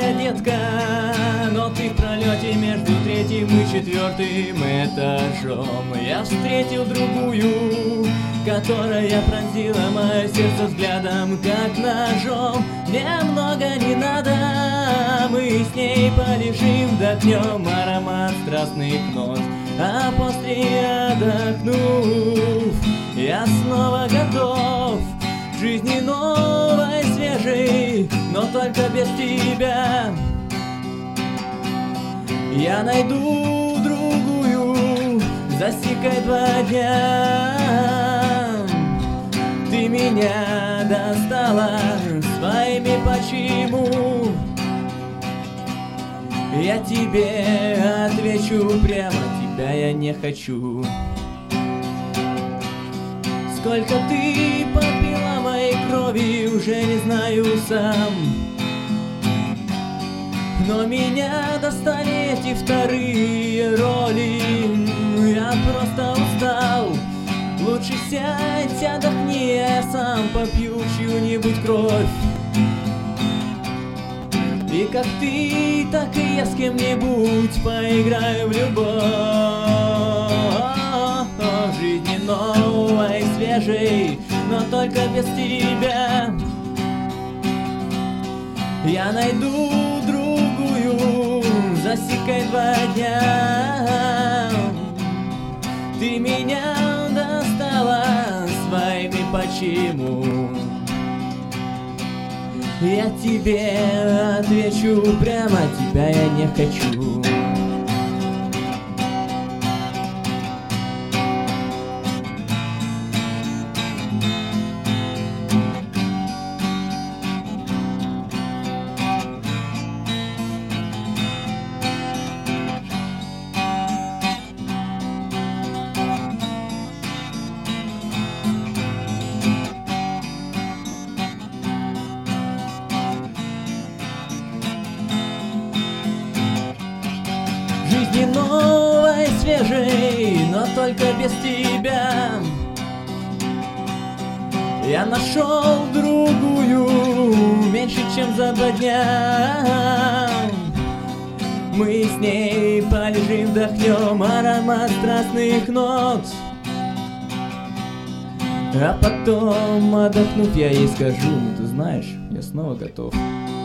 моя детка, но ты в пролете между третьим и четвертым этажом. Я встретил другую, которая пронзила мое сердце взглядом, как ножом. Мне много не надо, мы с ней полежим, вдохнем аромат страстных нот, а после, отдохнув, я снова готов к жизни новой, свежей, но только без тебя. Я найду другую, засекай 2 дня. Ты меня достала своими почему. Я тебе отвечу прямо, тебя я не хочу. Сколько ты попила моей крови, уже не знаю сам. Но меня достали эти вторые роли. Я просто устал. Лучше сядь, отдохни, я сам попью чью-нибудь кровь. И как ты, так и я с кем-нибудь поиграю в любовь. Жизни новой, свежей, но только без тебя. Я найду другую, засекай 2 дня. Ты меня достала своими почему. Я тебе отвечу прямо, тебя я не хочу. Жизни новой, свежей, но только без тебя. Я нашел другую, меньше чем за 2 дня. Мы с ней полежим, вдохнем аромат страстных нот, а потом, отдохнув, я ей скажу: ну ты знаешь, я снова готов.